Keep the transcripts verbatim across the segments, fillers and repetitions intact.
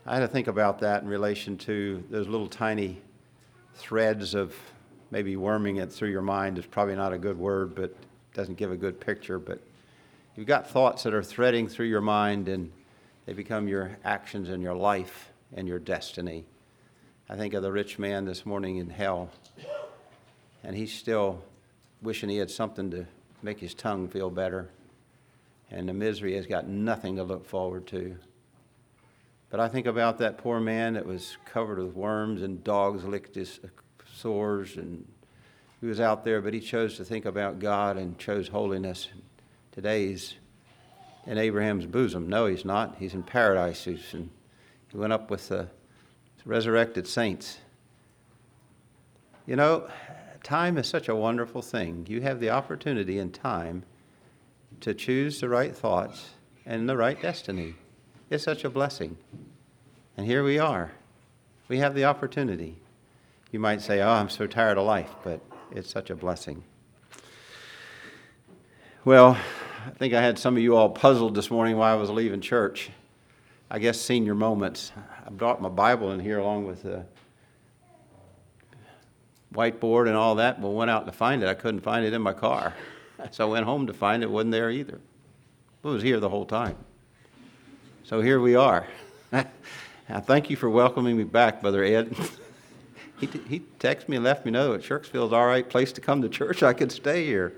I had to think about that in relation to those little tiny threads of maybe worming it through your mind is probably not a good word, but doesn't give a good picture. But you've got thoughts that are threading through your mind, and they become your actions and your life and your destiny. I think of the rich man this morning in hell, and he's still wishing he had something to make his tongue feel better. And the misery has got nothing to look forward to. But I think about that poor man that was covered with worms and dogs licked his sores, and he was out there, but he chose to think about God and chose holiness. Today he's in Abraham's bosom. No, he's not. He's in paradise. He's in, he went up with the resurrected saints. You know, time is such a wonderful thing. You have the opportunity in time to choose the right thoughts and the right destiny. It's such a blessing. And here we are. We have the opportunity. You might say, oh, I'm so tired of life, but it's such a blessing. Well, I think I had some of you all puzzled this morning while I was leaving church. I guess senior moments. I brought my Bible in here along with the whiteboard and all that, but went out to find it. I couldn't find it in my car. So I went home to find it. It wasn't there either. It was here the whole time. So here we are. I thank you for welcoming me back, Brother Ed. he, he texted me and left me know that Shirksville's all right place to come to church. I could stay here.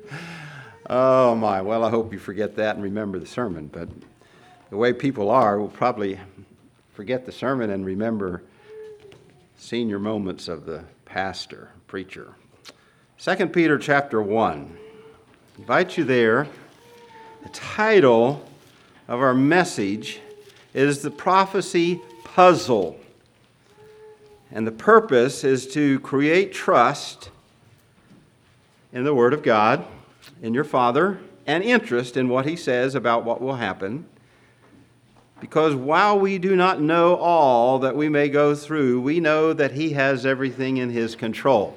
Oh, my. Well, I hope you forget that and remember the sermon. But the way people are, will probably forget the sermon and remember senior moments of the pastor, preacher. Second Peter chapter one. I invite you there. The title of our message is The Prophecy Puzzle. And the purpose is to create trust in the Word of God, in your Father, and interest in what He says about what will happen. Because while we do not know all that we may go through, we know that He has everything in His control.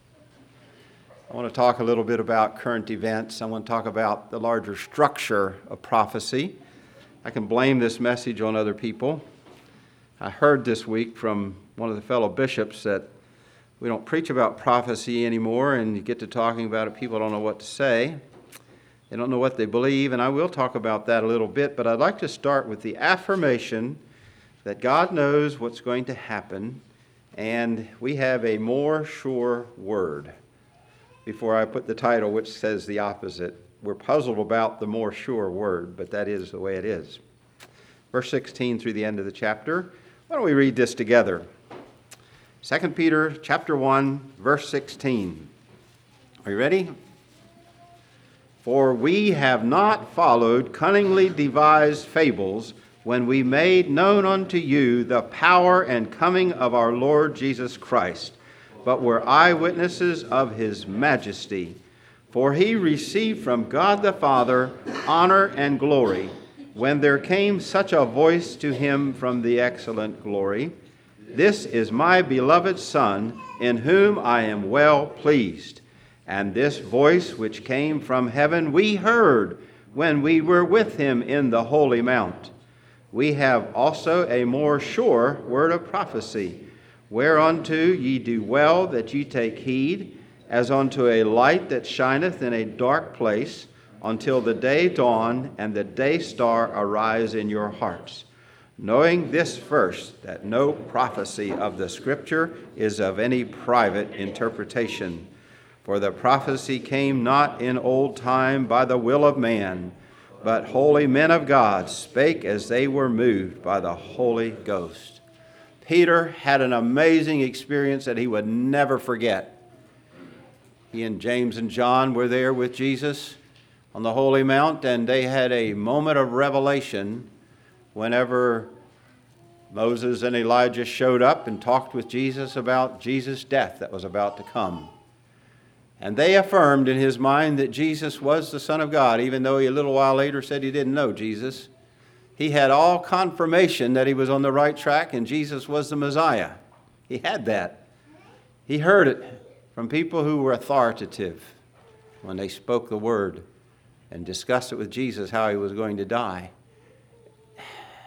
I want to talk a little bit about current events. I want to talk about the larger structure of prophecy. I can blame this message on other people. I heard this week from one of the fellow bishops that we don't preach about prophecy anymore, and you get to talking about it, people don't know what to say. They don't know what they believe, and I will talk about that a little bit, but I'd like to start with the affirmation that God knows what's going to happen, and we have a more sure word. Before I put the title, which says the opposite, we're puzzled about the more sure word, but that is the way it is. Verse sixteen through the end of the chapter. Why don't we read this together? Second Peter chapter one, verse sixteen. Are you ready? For we have not followed cunningly devised fables when we made known unto you the power and coming of our Lord Jesus Christ, but were eyewitnesses of His majesty. For He received from God the Father honor and glory, when there came such a voice to Him from the excellent glory, This is my beloved Son, in whom I am well pleased. And this voice which came from heaven we heard when we were with Him in the holy mount. We have also a more sure word of prophecy, whereunto ye do well that ye take heed, as unto a light that shineth in a dark place, until the day dawn and the day star arise in your hearts. Knowing this first, that no prophecy of the Scripture is of any private interpretation. For the prophecy came not in old time by the will of man, but holy men of God spake as they were moved by the Holy Ghost. Peter had an amazing experience that he would never forget. He and James and John were there with Jesus on the Holy Mount, and they had a moment of revelation whenever Moses and Elijah showed up and talked with Jesus about Jesus' death that was about to come. And they affirmed in his mind that Jesus was the Son of God, even though he a little while later said he didn't know Jesus. He had all confirmation that he was on the right track and Jesus was the Messiah. He had that. He heard it from people who were authoritative when they spoke the word and discussed it with Jesus how he was going to die.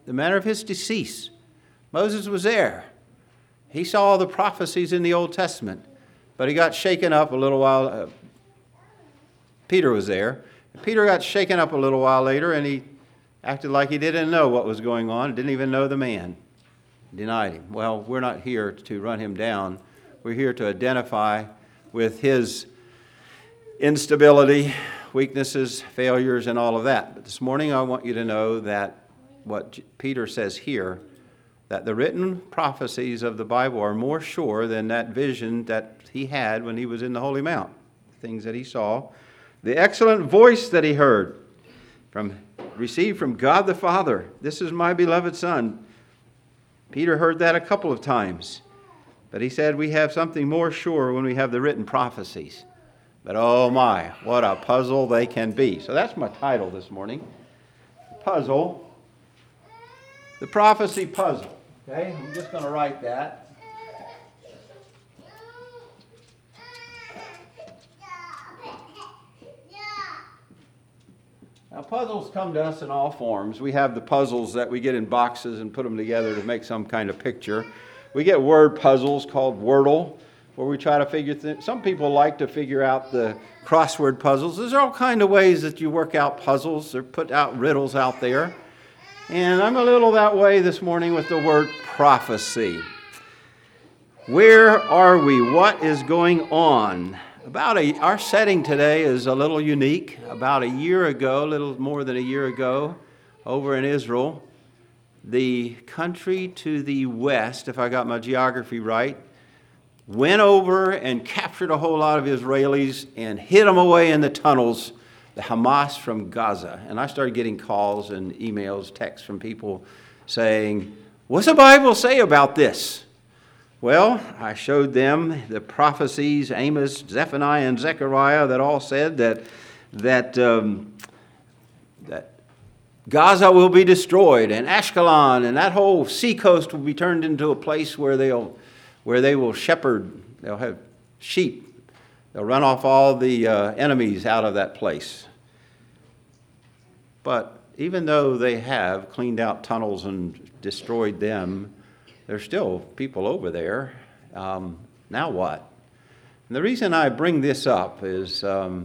the manner of his decease. Moses was there. He saw all the prophecies in the Old Testament, but he got shaken up a little while. Uh, Peter was there. Peter got shaken up a little while later, and he acted like he didn't know what was going on, didn't even know the man. Denied him. Well, we're not here to run him down. We're here to identify with his instability, weaknesses, failures, and all of that. But this morning I want you to know that what Peter says here, that the written prophecies of the Bible are more sure than that vision that he had when he was in the Holy Mount, things that he saw. The excellent voice that he heard, from received from God the Father. This is my beloved Son. Peter heard that a couple of times. But he said we have something more sure when we have the written prophecies. But oh my, what a puzzle they can be. So that's my title this morning. Puzzle. The prophecy puzzle. Okay, I'm just going to write that. Now, puzzles come to us in all forms. We have the puzzles that we get in boxes and put them together to make some kind of picture. We get word puzzles called Wordle, where we try to figure things. Some people like to figure out the crossword puzzles. There's all kinds of ways that you work out puzzles. They're put out riddles out there. And I'm a little that way this morning with the word prophecy. Where are we? What is going on? About a, our setting today is a little unique. About a year ago, a little more than a year ago, over in Israel, the country to the west, if I got my geography right, went over and captured a whole lot of Israelis and hid them away in the tunnels, the Hamas from Gaza. And I started getting calls and emails, texts from people saying, what's the Bible say about this? Well, I showed them the prophecies, Amos, Zephaniah, and Zechariah, that all said that that um, that Gaza will be destroyed, and Ashkelon, and that whole seacoast will be turned into a place where they'll where they will shepherd. They'll have sheep. They'll run off all the uh, enemies out of that place. But even though they have cleaned out tunnels and destroyed them, there's still people over there. Um, now what? And the reason I bring this up is um,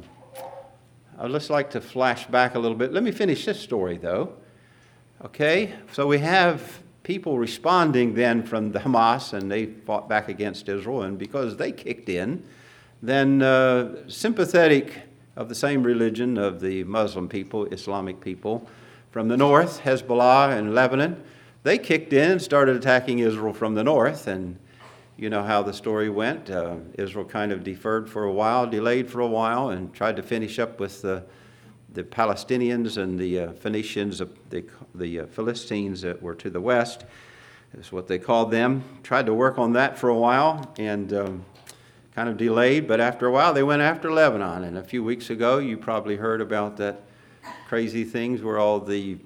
I'd just like to flash back a little bit. Let me finish this story, though. Okay? So we have people responding then from the Hamas, and they fought back against Israel. And because they kicked in, then uh, sympathetic of the same religion of the Muslim people, Islamic people, from the north, Hezbollah and Lebanon, they kicked in and started attacking Israel from the north, and you know how the story went. Uh, Israel kind of deferred for a while, delayed for a while, and tried to finish up with the, the Palestinians and the uh, Phoenicians, uh, the, the uh, Philistines that were to the west, is what they called them. Tried to work on that for a while, and um, kind of delayed, but after a while they went after Lebanon. And a few weeks ago, you probably heard about that crazy things where all the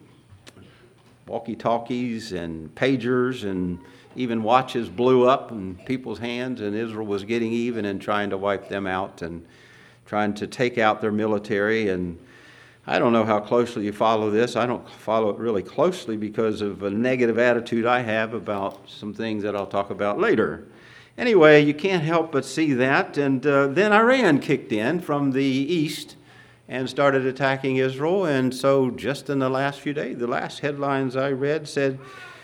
walkie-talkies and pagers and even watches blew up in people's hands, and Israel was getting even and trying to wipe them out and trying to take out their military. And I don't know how closely you follow this. I don't follow it really closely because of a negative attitude I have about some things that I'll talk about later. Anyway, you can't help but see that. And uh, then Iran kicked in from the east and started attacking Israel. And so just in the last few days, the last headlines I read said,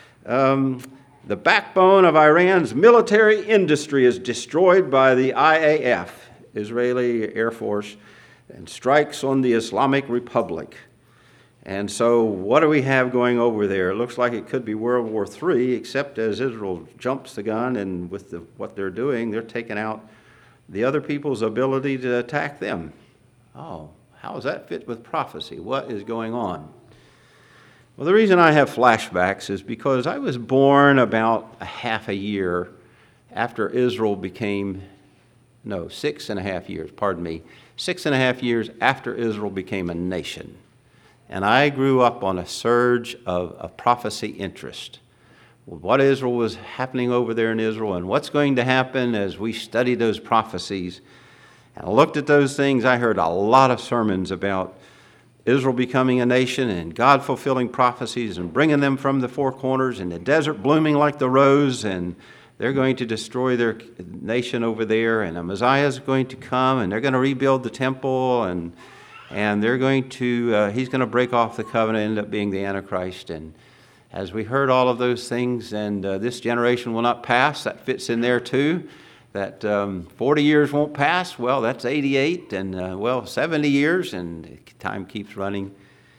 um, the backbone of Iran's military industry is destroyed by the I A F, Israeli Air Force, and strikes on the Islamic Republic. And so what do we have going over there? It looks like it could be World War Three, except as Israel jumps the gun, and with the, what they're doing, they're taking out the other people's ability to attack them. Oh. How does that fit with prophecy? What is going on? Well, the reason I have flashbacks is because I was born about a half a year after Israel became, no, six and a half years, pardon me, six and a half years after Israel became a nation. And I grew up on a surge of, of prophecy interest. What Israel was happening over there in Israel and what's going to happen as we study those prophecies. And I looked at those things. I heard a lot of sermons about Israel becoming a nation and God fulfilling prophecies and bringing them from the four corners and the desert blooming like the rose, and they're going to destroy their nation over there, and a Messiah is going to come, and they're going to rebuild the temple, and and they're going to, uh, he's going to break off the covenant, end up being the Antichrist. And as we heard all of those things, and uh, this generation will not pass, that fits in there too. That um, forty years won't pass, well, that's eighty-eight, and uh, well, seventy years, and time keeps running.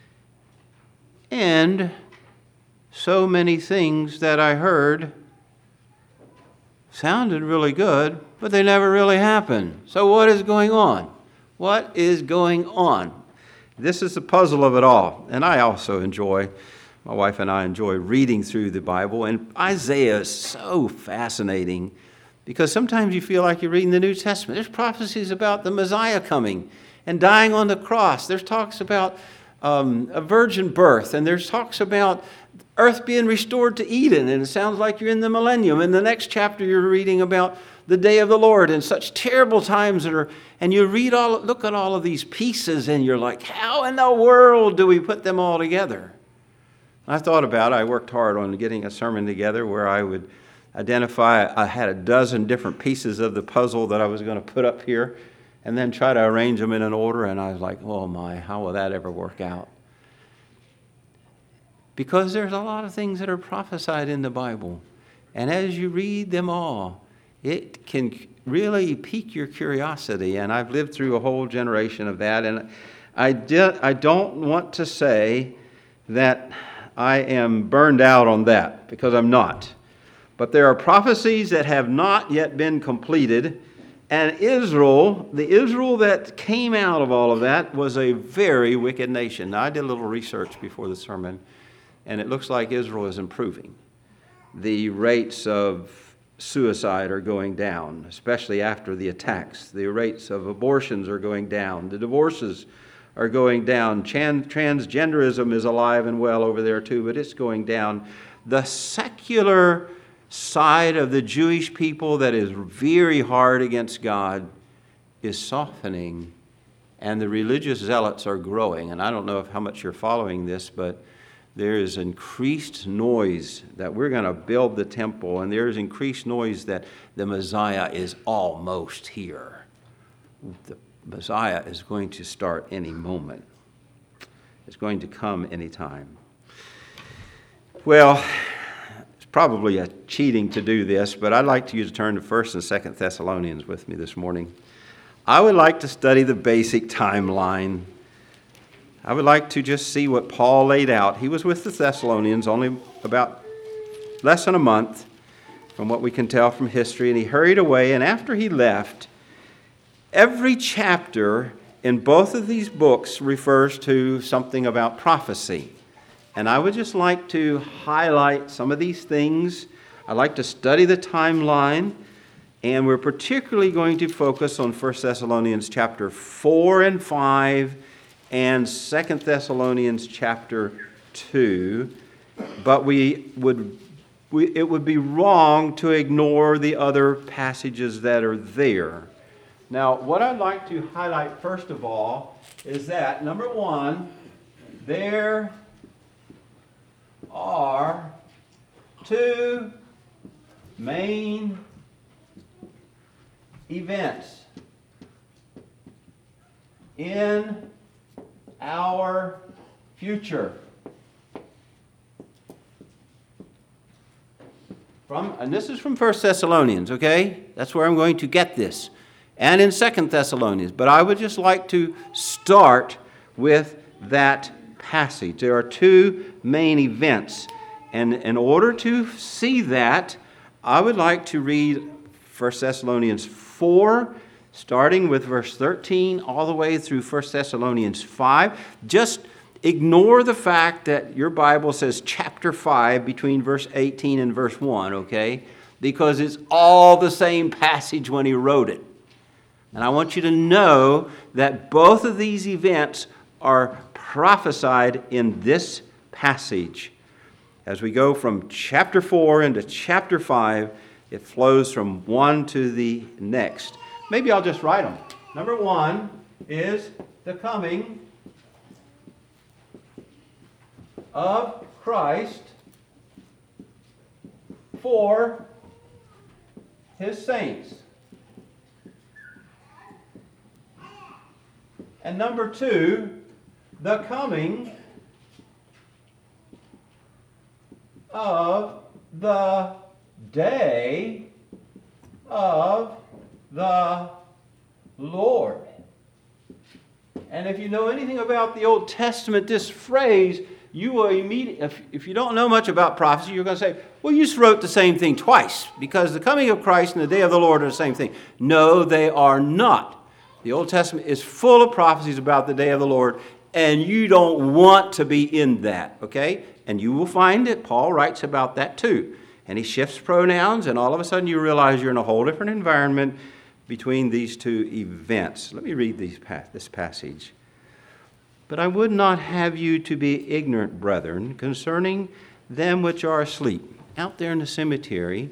And so many things that I heard sounded really good, but they never really happened. So what is going on? What is going on? This is the puzzle of it all. And I also enjoy, my wife and I enjoy reading through the Bible. And Isaiah is so fascinating because sometimes you feel like you're reading the New Testament. There's prophecies about the Messiah coming and dying on the cross. There's talks about um, a virgin birth, and there's talks about earth being restored to Eden, and it sounds like you're in the millennium. In the next chapter, you're reading about the day of the Lord and such terrible times that are, and you read all, look at all of these pieces, and you're like, how in the world do we put them all together? I thought about it. I worked hard on getting a sermon together where I would identify, I had a dozen different pieces of the puzzle that I was going to put up here, and then try to arrange them in an order, and I was like, oh my, how will that ever work out? Because there's a lot of things that are prophesied in the Bible. And as you read them all, it can really pique your curiosity. And I've lived through a whole generation of that. And I, did, I don't want to say that I am burned out on that, because I'm not. But there are prophecies that have not yet been completed. And Israel, the Israel that came out of all of that, was a very wicked nation. Now, I did a little research before the sermon, and it looks like Israel is improving. The rates of suicide are going down, especially after the attacks. The rates of abortions are going down. The divorces are going down. Trans- transgenderism is alive and well over there too, but it's going down. The secular side of the Jewish people that is very hard against God is softening, and the religious zealots are growing. And I don't know if how much you're following this, but there is increased noise that we're going to build the temple, and there is increased noise that the Messiah is almost here. The Messiah is going to start any moment. It's going to come any time. Well, it's probably a cheating to do this, but I'd like you to turn to First and Second Thessalonians with me this morning. I would like to study the basic timeline. I would like to just see what Paul laid out. He was with the Thessalonians only about less than a month, from what we can tell from history, and he hurried away. And after he left, every chapter in both of these books refers to something about prophecy. And I would just like to highlight some of these things. I'd like to study the timeline, and we're particularly going to focus on First Thessalonians chapter four and five, and Second Thessalonians chapter two, but we would we, it would be wrong to ignore the other passages that are there. Now, what I'd like to highlight first of all is that, number one, there are two main events in our future. From, and this is from First Thessalonians, okay? That's where I'm going to get this. And in Second Thessalonians. But I would just like to start with that passage. There are two main events. And in order to see that, I would like to read First Thessalonians four, starting with verse thirteen all the way through First Thessalonians five. Just ignore the fact that your Bible says chapter five between verse eighteen and verse one, okay? Because it's all the same passage when he wrote it. And I want you to know that both of these events are prophesied in this passage. As we go from chapter four into chapter five, it flows from one to the next. Maybe I'll just write them. Number one is the coming of Christ for his saints. And number two, the coming of the day of the Lord. And if you know anything about the Old Testament, this phrase, you will immediately, if, if you don't know much about prophecy, you're going to say, well, you just wrote the same thing twice, because the coming of Christ and the day of the Lord are the same thing. No, they are not. The Old Testament is full of prophecies about the day of the Lord, and you don't want to be in that, okay? And you will find that Paul writes about that too. And he shifts pronouns, and all of a sudden you realize you're in a whole different environment between these two events. Let me read these, this passage. But I would not have you to be ignorant, brethren, concerning them which are asleep. Out there in the cemetery,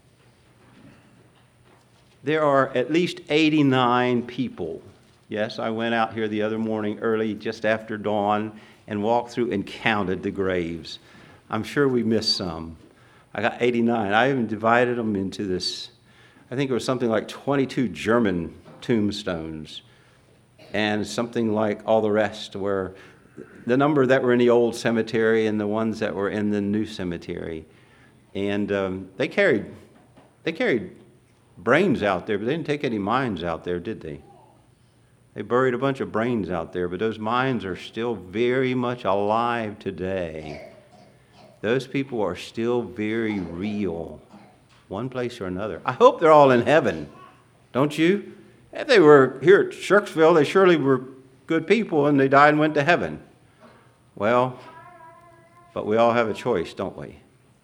there are at least eighty-nine people. Yes, I went out here the other morning early, just after dawn, and walked through and counted the graves. I'm sure we missed some. I got eighty-nine. I even divided them into this, I think it was something like twenty-two German tombstones, and something like all the rest were the number that were in the old cemetery and the ones that were in the new cemetery. And um, they carried, they carried brains out there, but they didn't take any minds out there, did they? They buried a bunch of brains out there, but those minds are still very much alive today. Those people are still very real, one place or another. I hope they're all in heaven, don't you? If they were here at Shirksville, they surely were good people and they died and went to heaven. Well, but we all have a choice, don't we?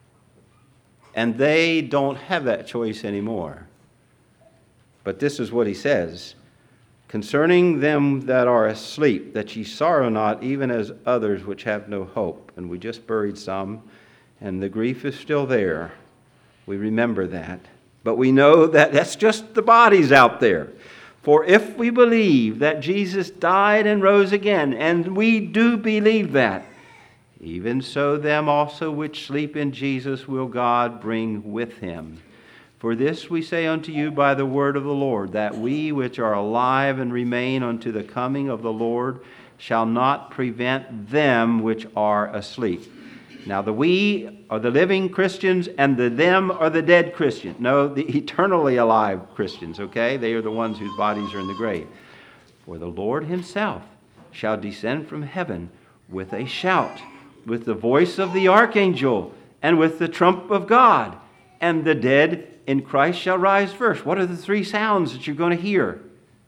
And they don't have that choice anymore. But this is what he says. Concerning them that are asleep, that ye sorrow not, even as others which have no hope. And we just buried some, and the grief is still there. We remember that. But we know that that's just the bodies out there. For if we believe that Jesus died and rose again, and we do believe that, even so them also which sleep in Jesus will God bring with him. For this we say unto you by the word of the Lord, that we which are alive and remain unto the coming of the Lord shall not prevent them which are asleep. Now the we are the living Christians, and the them are the dead Christians. No, the eternally alive Christians, okay? They are the ones whose bodies are in the grave. For the Lord himself shall descend from heaven with a shout, with the voice of the archangel, and with the trump of God, and the dead in Christ shall rise first. What are the three sounds that you're going to hear?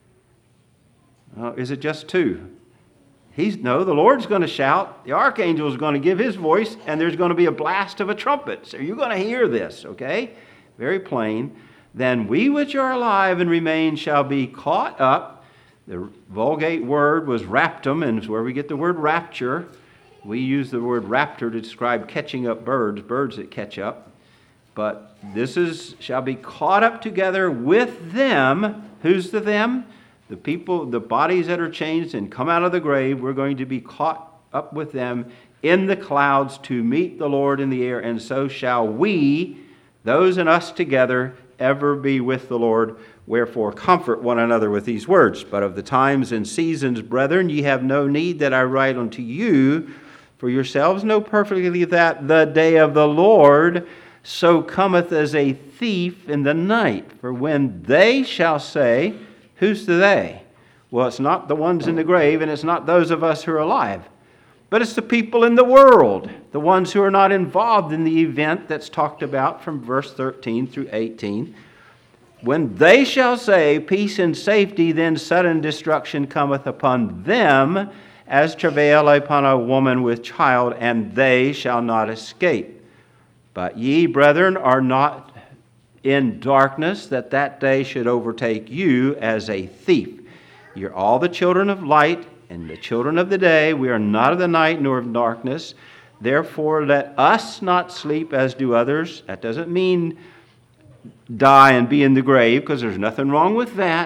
Uh, is it just two? He's no, the Lord's going to shout, the archangel is going to give his voice, and there's going to be a blast of a trumpet. So you're going to hear this, okay? Very plain. Then we which are alive and remain shall be caught up. The Vulgate word was raptum, and it's where we get the word rapture. We use the word raptor to describe catching up birds, birds that catch up. But this is, shall be caught up together with them. Who's the them? The people, the bodies that are changed and come out of the grave, we're going to be caught up with them in the clouds to meet the Lord in the air. And so shall we, those and us together, ever be with the Lord. Wherefore comfort one another with these words. But of the times and seasons, brethren, ye have no need that I write unto you. For yourselves know perfectly that the day of the Lord so cometh as a thief in the night. For when they shall say, who's the they? Well, it's not the ones in the grave, and it's not those of us who are alive. But it's the people in the world, the ones who are not involved in the event that's talked about from verse thirteen through eighteen. When they shall say, peace and safety, then sudden destruction cometh upon them, as travail upon a woman with child, and they shall not escape. But ye, brethren, are not in darkness, that that day should overtake you as a thief. You're all the children of light and the children of the day. We are not of the night nor of darkness. Therefore, let us not sleep as do others. That doesn't mean die and be in the grave, because there's nothing wrong with that.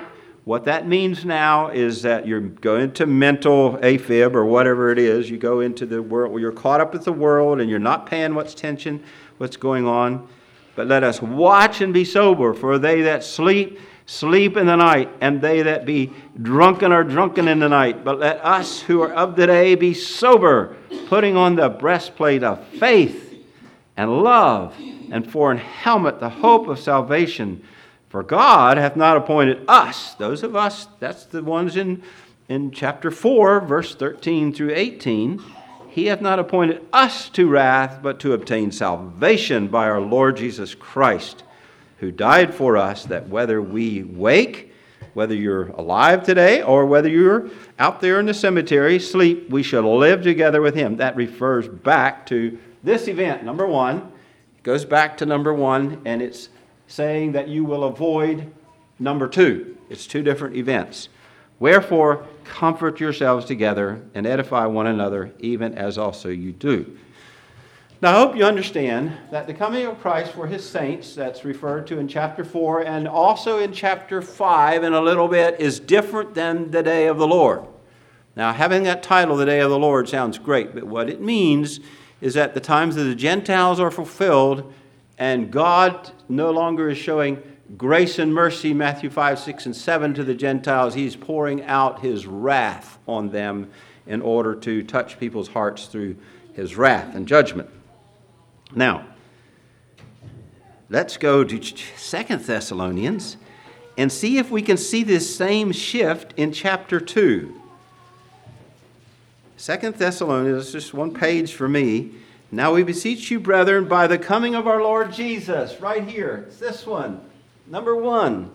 What that means now is that you're going to mental AFib or whatever it is. You go into the world where you're caught up with the world and you're not paying what's tension, what's going on. But let us watch and be sober, for they that sleep, sleep in the night, and they that be drunken are drunken in the night. But let us who are of the day be sober, putting on the breastplate of faith and love, and for an helmet the hope of salvation. For God hath not appointed us, those of us, that's the ones in, in chapter four, verse thirteen through eighteen, He hath not appointed us to wrath, but to obtain salvation by our Lord Jesus Christ, who died for us, that whether we wake, whether you're alive today, or whether you're out there in the cemetery, sleep, we shall live together with Him. That refers back to this event, number one. It goes back to number one, and it's saying that you will avoid number two. It's two different events. Wherefore, comfort yourselves together and edify one another, even as also you do. Now, I hope you understand that the coming of Christ for His saints, that's referred to in chapter four and also in chapter five in a little bit, is different than the day of the Lord. Now, having that title, the day of the Lord, sounds great, but what it means is that the times of the Gentiles are fulfilled and God no longer is showing grace and mercy, Matthew five, six, and seven, to the Gentiles. He's pouring out His wrath on them in order to touch people's hearts through His wrath and judgment. Now, let's go to Second Thessalonians and see if we can see this same shift in chapter two. Second Thessalonians, just one page for me. Now we beseech you, brethren, by the coming of our Lord Jesus, right here, it's this one, number one,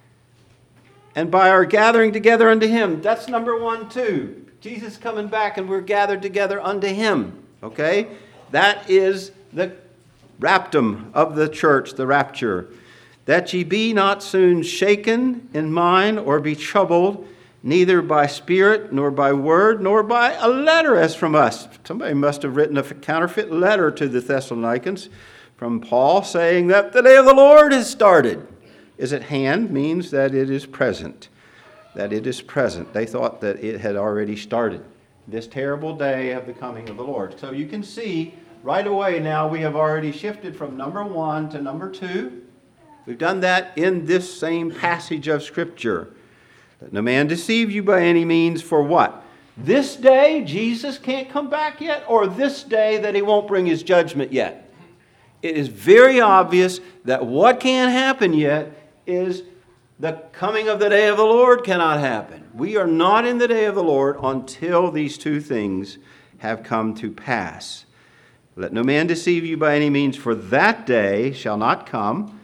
and by our gathering together unto Him. That's number one too. Jesus coming back and we're gathered together unto Him. Okay? That is the raptum of the church, the rapture. That ye be not soon shaken in mind or be troubled, neither by spirit, nor by word, nor by a letter as from us. Somebody must have written a counterfeit letter to the Thessalonians from Paul saying that the day of the Lord has started. Is at hand means that it is present. That it is present. They thought that it had already started. This terrible day of the coming of the Lord. So you can see right away now we have already shifted from number one to number two. We've done that in this same passage of Scripture. Let no man deceive you by any means, for what? This day Jesus can't come back yet, or this day that He won't bring His judgment yet? It is very obvious that what can't happen yet is the coming of the day of the Lord cannot happen. We are not in the day of the Lord until these two things have come to pass. Let no man deceive you by any means, for that day shall not come,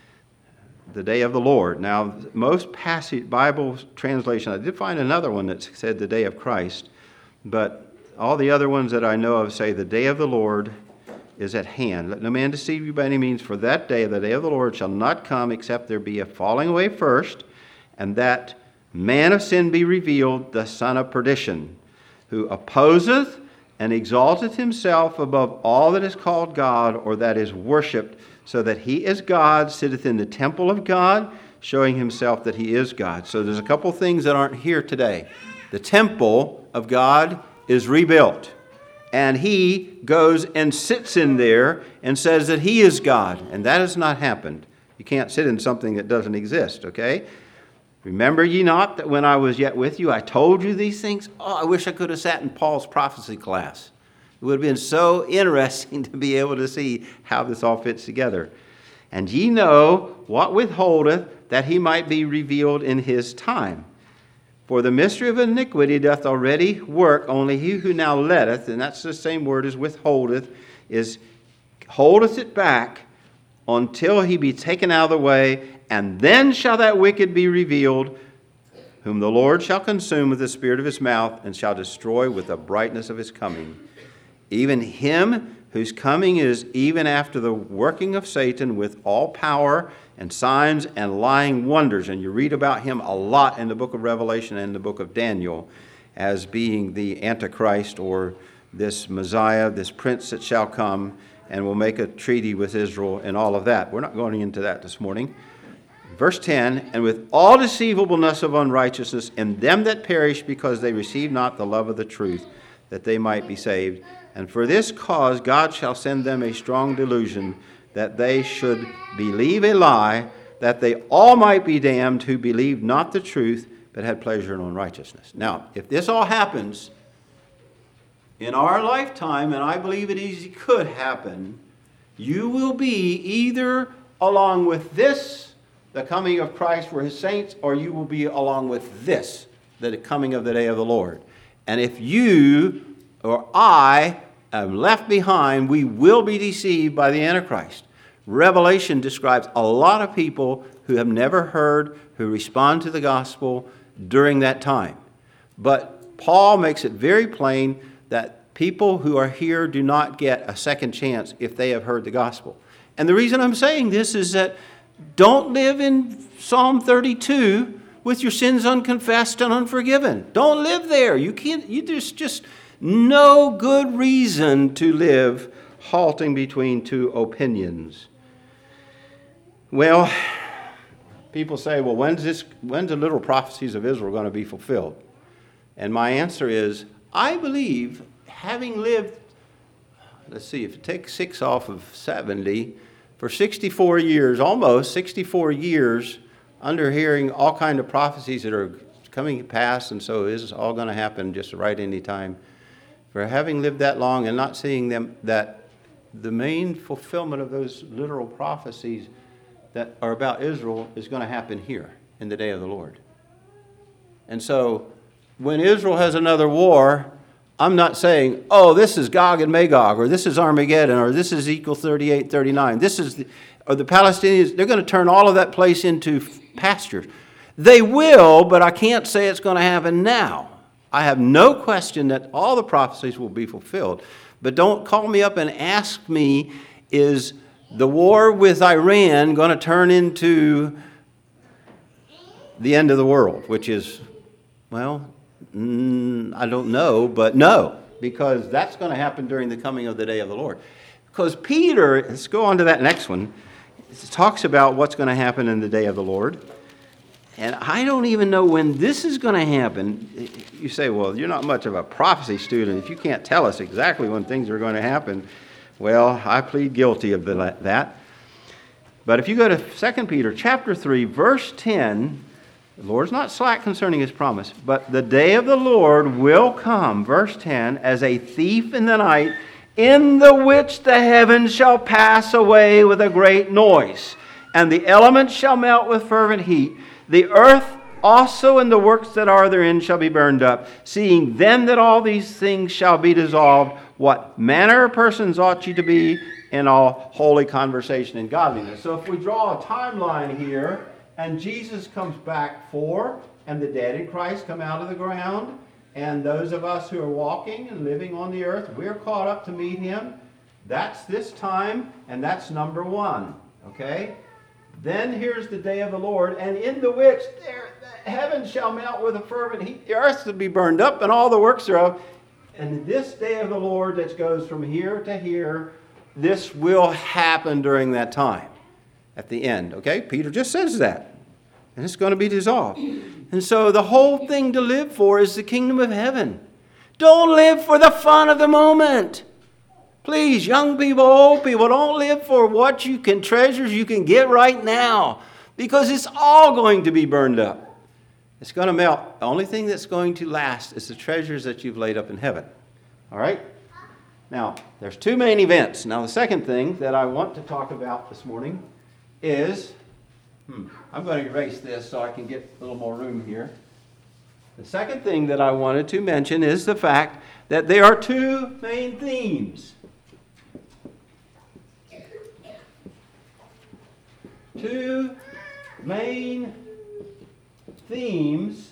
the day of the Lord. Now, most passage Bible translation, I did find another one that said the day of Christ, but all the other ones that I know of say the day of the Lord is at hand. Let no man deceive you by any means, for that day, the day of the Lord, shall not come except there be a falling away first, and that man of sin be revealed, the son of perdition, who opposeth and exalteth himself above all that is called God or that is worshipped, so that he is God, sitteth in the temple of God, showing himself that he is God. So there's a couple things that aren't here today. The temple of God is rebuilt. And he goes and sits in there and says that he is God. And that has not happened. You can't sit in something that doesn't exist, okay? Remember ye not that when I was yet with you, I told you these things? Oh, I wish I could have sat in Paul's prophecy class. It would have been so interesting to be able to see how this all fits together. And ye know what withholdeth, that he might be revealed in his time. For the mystery of iniquity doth already work, only he who now letteth, and that's the same word as withholdeth, is holdeth it back until he be taken out of the way, and then shall that wicked be revealed, whom the Lord shall consume with the spirit of his mouth, and shall destroy with the brightness of his coming. Even him whose coming is even after the working of Satan with all power and signs and lying wonders. And you read about him a lot in the book of Revelation and the book of Daniel as being the Antichrist, or this Messiah, this prince that shall come and will make a treaty with Israel and all of that. We're not going into that this morning. Verse ten, and with all deceivableness of unrighteousness in them that perish, because they receive not the love of the truth, that they might be saved. And for this cause God shall send them a strong delusion, that they should believe a lie, that they all might be damned who believed not the truth, but had pleasure in unrighteousness. Now, if this all happens in our lifetime, and I believe it easily could happen, you will be either along with this, the coming of Christ for his saints, or you will be along with this, the coming of the day of the Lord. And if you or I am left behind, we will be deceived by the Antichrist. Revelation describes a lot of people who have never heard, who respond to the gospel during that time. But Paul makes it very plain that people who are here do not get a second chance if they have heard the gospel. And the reason I'm saying this is that don't live in Psalm thirty-two with your sins unconfessed and unforgiven. Don't live there. You can't. You there's just no good reason to live halting between two opinions. Well, people say, well, when's this? When's the literal prophecies of Israel going to be fulfilled? And my answer is, I believe, having lived, let's see, if you take six off of seventy, for sixty-four years, almost sixty-four years, under hearing all kind of prophecies that are coming to pass, and so is all going to happen just right any time. For having lived that long and not seeing them, that the main fulfillment of those literal prophecies that are about Israel is going to happen here in the day of the Lord. And so when Israel has another war, I'm not saying, oh, this is Gog and Magog, or this is Armageddon, or this is Ezekiel thirty-eight, thirty-nine. This is the, or the Palestinians, they're going to turn all of that place into pasture. They will, but I can't say it's going to happen now. I have no question that all the prophecies will be fulfilled. But don't call me up and ask me, is the war with Iran going to turn into the end of the world, which is, well, Mm, I don't know, but no, because that's going to happen during the coming of the day of the Lord. Because Peter, let's go on to that next one, it talks about what's going to happen in the day of the Lord. And I don't even know when this is going to happen. You say, well, you're not much of a prophecy student if you can't tell us exactly when things are going to happen. Well, I plead guilty of the, that. But if you go to Second Peter chapter three, verse ten, the Lord's not slack concerning his promise, but the day of the Lord will come, verse ten, as a thief in the night, in the which the heavens shall pass away with a great noise, and the elements shall melt with fervent heat. The earth also and the works that are therein shall be burned up. Seeing then that all these things shall be dissolved, what manner of persons ought ye to be in all holy conversation and godliness? So if we draw a timeline here, and Jesus comes back for, and the dead in Christ come out of the ground, and those of us who are walking and living on the earth, we're caught up to meet him. That's this time, and that's number one, okay? Then here's the day of the Lord, and in the which there, the heavens shall melt with a fervent heat, the earth will be burned up, and all the works thereof. And this day of the Lord that goes from here to here, this will happen during that time. At the end, okay? Peter just says that. And it's going to be dissolved. And so the whole thing to live for is the kingdom of heaven. Don't live for the fun of the moment. Please, young people, old people, don't live for what you can, treasures you can get right now. Because it's all going to be burned up. It's going to melt. The only thing that's going to last is the treasures that you've laid up in heaven. All right? Now, there's two main events. Now, the second thing that I want to talk about this morning is, hmm, I'm going to erase this so I can get a little more room here. The second thing that I wanted to mention is the fact that there are two main themes. Two main themes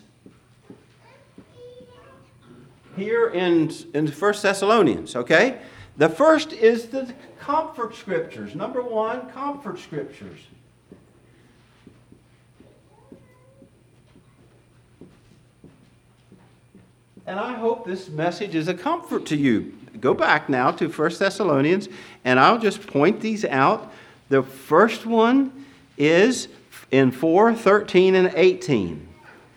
here in, in First Thessalonians, okay? The first is the comfort scriptures. Number one, comfort scriptures. And I hope this message is a comfort to you. Go back now to First Thessalonians, and I'll just point these out. The first one is in four, thirteen, and eighteen.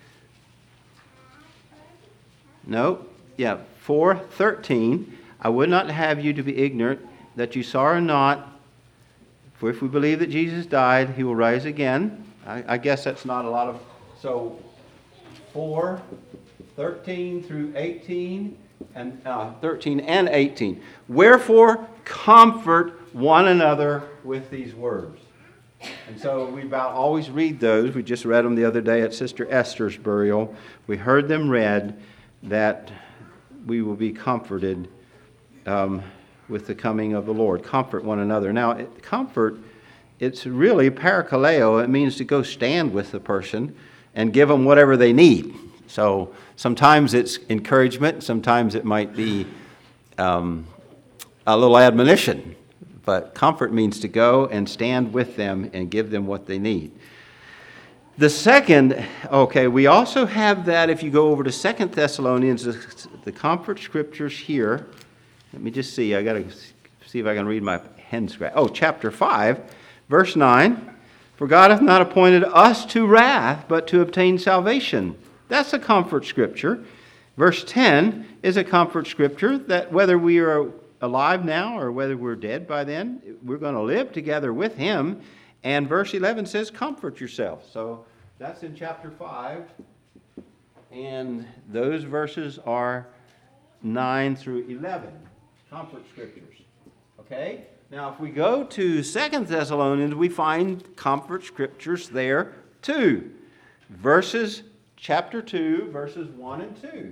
No, yeah, four, thirteen. I would not have you to be ignorant that you sorrow not, for if we believe that Jesus died, he will rise again. I, I guess that's not a lot of... So, four, thirteen through eighteen, and uh, thirteen and eighteen. Wherefore, comfort one another with these words. And so we about always read those. We just read them the other day at Sister Esther's burial. We heard them read, that we will be comforted um, with the coming of the Lord. Comfort one another. Now, it, comfort, it's really parakaleo. It means to go stand with the person and give them whatever they need. So sometimes it's encouragement. Sometimes it might be um, a little admonition. But comfort means to go and stand with them and give them what they need. The second, okay, we also have that if you go over to Second Thessalonians, the, the comfort scriptures here. Let me just see. I got to see if I can read my hand scratch. Oh, chapter five, verse nine. For God hath not appointed us to wrath, but to obtain salvation. That's a comfort scripture. Verse ten is a comfort scripture that whether we are alive now or whether we're dead by then, we're going to live together with Him. And verse eleven says, comfort yourself. So that's in chapter five. And those verses are nine through eleven. Comfort scriptures. Okay? Now, if we go to Second Thessalonians, we find comfort scriptures there too. Verses, chapter two, verses one and two.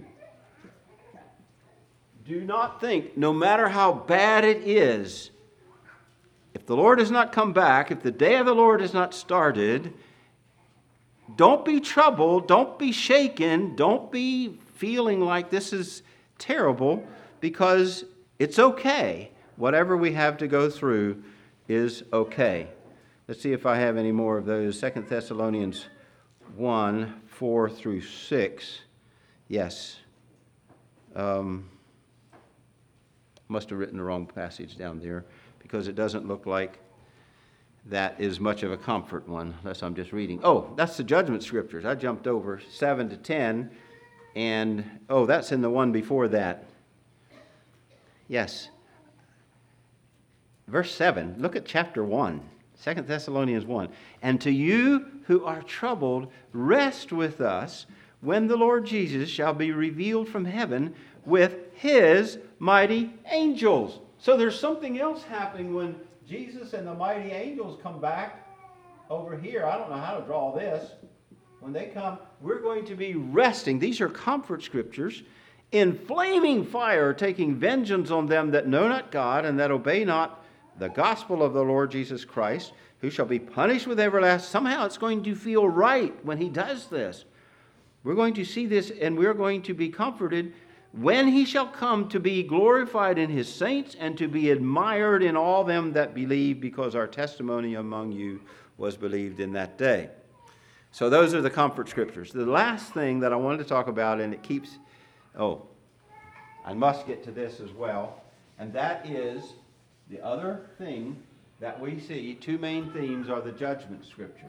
Do not think, no matter how bad it is, if the Lord has not come back, if the day of the Lord has not started, don't be troubled, don't be shaken, don't be feeling like this is terrible, because it's okay. Whatever we have to go through is okay. Let's see if I have any more of those. Second Thessalonians one, four through six. Yes. Um, must have written the wrong passage down there, because it doesn't look like that is much of a comfort one, unless I'm just reading. Oh, that's the judgment scriptures. I jumped over seven to ten, and, oh, that's in the one before that. Yes. Verse seven, look at chapter one, Second Thessalonians one. And to you who are troubled, rest with us when the Lord Jesus shall be revealed from heaven with His mighty angels. So there's something else happening when Jesus and the mighty angels come back over here. I don't know how to draw this. When they come, we're going to be resting. These are comfort scriptures. In flaming fire, taking vengeance on them that know not God and that obey not the gospel of the Lord Jesus Christ, who shall be punished with everlasting. Somehow it's going to feel right when He does this. We're going to see this, and we're going to be comforted when He shall come to be glorified in His saints and to be admired in all them that believe, because our testimony among you was believed in that day. So those are the comfort scriptures. The last thing that I wanted to talk about, and it keeps, oh, I must get to this as well, and that is the other thing that we see. Two main themes are the judgment scriptures.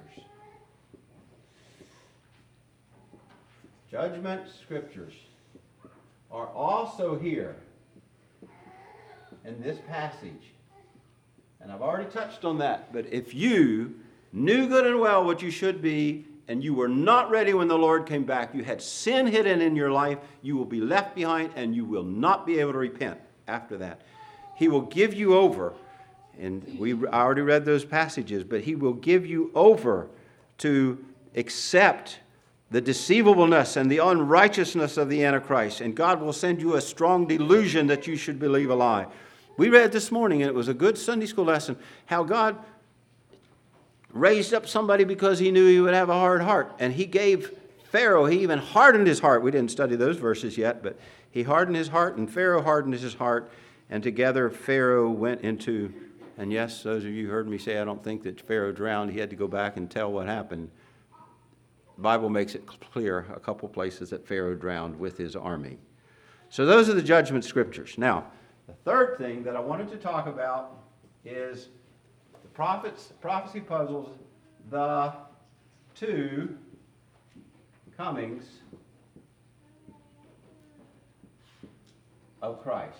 Judgment scriptures are also here in this passage. And I've already touched on that. But if you knew good and well what you should be, and you were not ready when the Lord came back, you had sin hidden in your life, you will be left behind and you will not be able to repent after that. He will give you over, and we already read those passages, but He will give you over to accept the deceivableness and the unrighteousness of the Antichrist, and God will send you a strong delusion that you should believe a lie. We read this morning, and it was a good Sunday school lesson, how God raised up somebody because He knew he would have a hard heart, and He gave Pharaoh, He even hardened his heart. We didn't study those verses yet, but He hardened his heart, and Pharaoh hardened his heart, and together Pharaoh went into, and yes, those of you who heard me say I don't think that Pharaoh drowned. He had to go back and tell what happened. The Bible makes it clear a couple places that Pharaoh drowned with his army. So those are the judgment scriptures. Now, the third thing that I wanted to talk about is the prophets, prophecy puzzles, the two comings of Christ.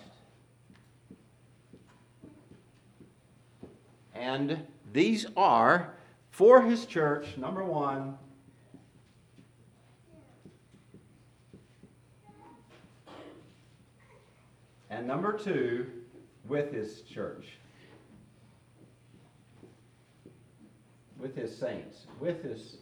And these are for his church, number one, and number two, with his church. With his saints. With his...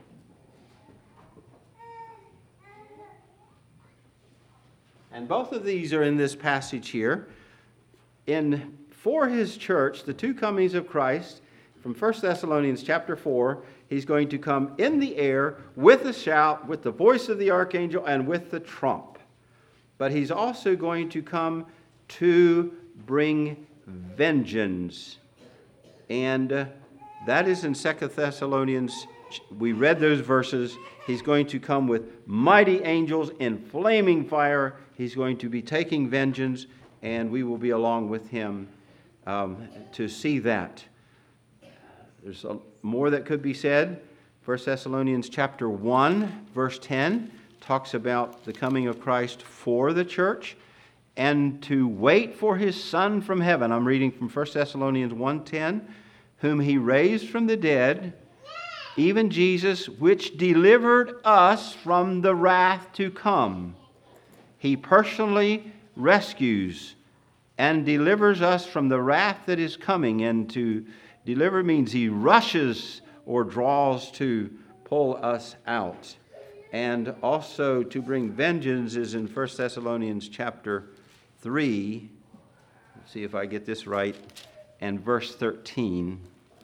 And both of these are in this passage here. In for his church, the two comings of Christ, from First Thessalonians chapter four, he's going to come in the air with a shout, with the voice of the archangel, and with the trump. But he's also going to come to bring vengeance. And uh, that is in Second Thessalonians. We read those verses. He's going to come with mighty angels in flaming fire. He's going to be taking vengeance, and we will be along with him um, to see that. There's a, more that could be said. First Thessalonians chapter one, verse ten, talks about the coming of Christ for the church and to wait for his Son from heaven. I'm reading from First Thessalonians one ten, whom he raised from the dead, even Jesus, which delivered us from the wrath to come. He personally rescues and delivers us from the wrath that is coming. And to deliver means he rushes or draws to pull us out. And also to bring vengeance is in First Thessalonians chapter three. Let's see if I get this right. And verse thirteen.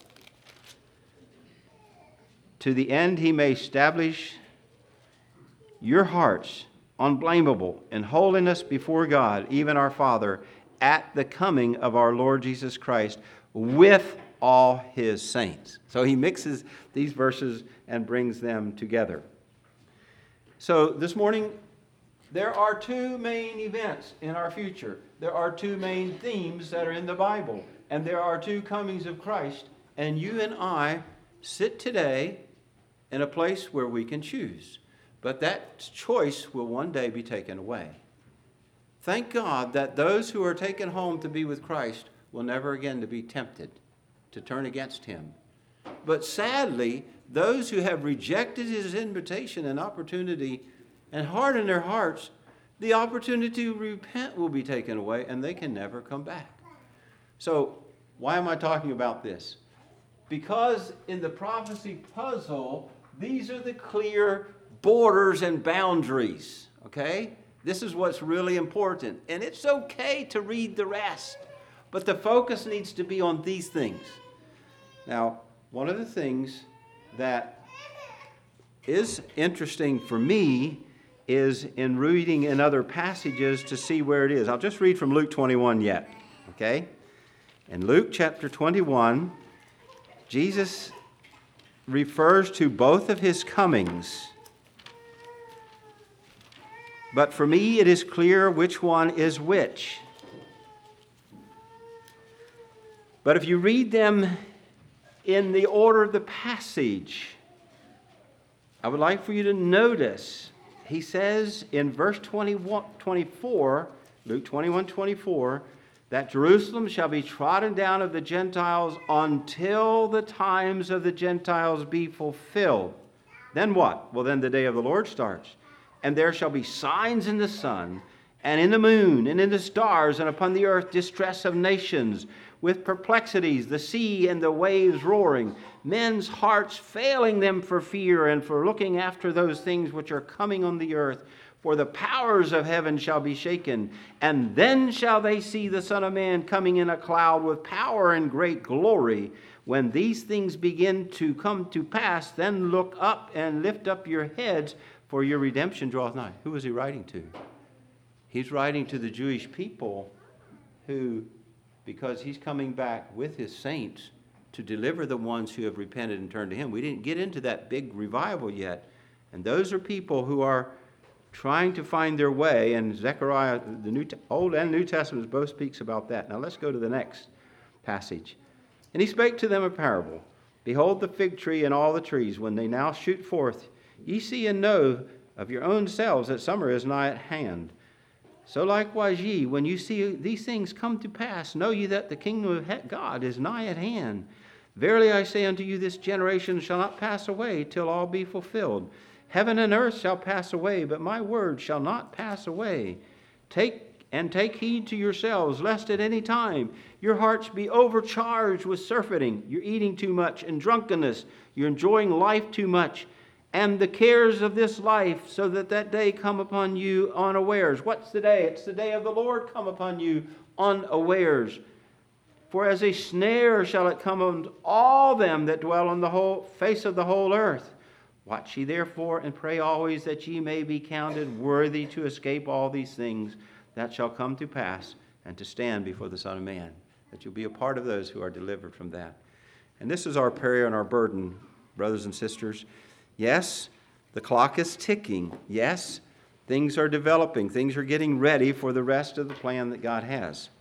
To the end he may establish your hearts unblameable in holiness before God, even our Father, at the coming of our Lord Jesus Christ with all his saints. So he mixes these verses and brings them together. So this morning, there are two main events in our future. There are two main themes that are in the Bible. And there are two comings of Christ. And you and I sit today in a place where we can choose. But that choice will one day be taken away. Thank God that those who are taken home to be with Christ will never again to be tempted to turn against him. But sadly, those who have rejected his invitation and opportunity and hardened their hearts, the opportunity to repent will be taken away and they can never come back. So why am I talking about this? Because in the prophecy puzzle, these are the clear borders and boundaries, okay? This is what's really important. And it's okay to read the rest, but the focus needs to be on these things. Now, one of the things that is interesting for me is in reading in other passages to see where it is. I'll just read from Luke twenty-one yet, okay? In Luke chapter twenty-one, Jesus refers to both of his comings. But for me, it is clear which one is which. But if you read them in the order of the passage, I would like for you to notice, he says in verse twenty-one, twenty-four, Luke twenty-one, twenty-four, that Jerusalem shall be trodden down of the Gentiles until the times of the Gentiles be fulfilled. Then what? Well, then the day of the Lord starts. And there shall be signs in the sun, and in the moon, and in the stars, and upon the earth distress of nations, with perplexities, the sea and the waves roaring, men's hearts failing them for fear and for looking after those things which are coming on the earth. For the powers of heaven shall be shaken, and then shall they see the Son of Man coming in a cloud with power and great glory. When these things begin to come to pass, then look up and lift up your heads, for your redemption draweth nigh. Who is he writing to? He's writing to the Jewish people who, because he's coming back with his saints to deliver the ones who have repented and turned to him. We didn't get into that big revival yet. And those are people who are trying to find their way, and Zechariah, the New, Old and New Testaments both speaks about that. Now let's go to the next passage. And he spake to them a parable. Behold the fig tree and all the trees, when they now shoot forth, ye see and know of your own selves that summer is nigh at hand. So likewise ye, when you see these things come to pass, know ye that the kingdom of God is nigh at hand. Verily I say unto you, this generation shall not pass away till all be fulfilled. Heaven and earth shall pass away, but my word shall not pass away. Take and take heed to yourselves, lest at any time your hearts be overcharged with surfeiting. You're eating too much and drunkenness. You're enjoying life too much and the cares of this life, so that that day come upon you unawares. What's the day? It's the day of the Lord come upon you unawares. For as a snare shall it come on all them that dwell on the whole face of the whole earth. Watch ye therefore, and pray always that ye may be counted worthy to escape all these things that shall come to pass, and to stand before the Son of Man. That you'll be a part of those who are delivered from that. And this is our prayer and our burden, brothers and sisters. Yes, the clock is ticking. Yes, things are developing. Things are getting ready for the rest of the plan that God has.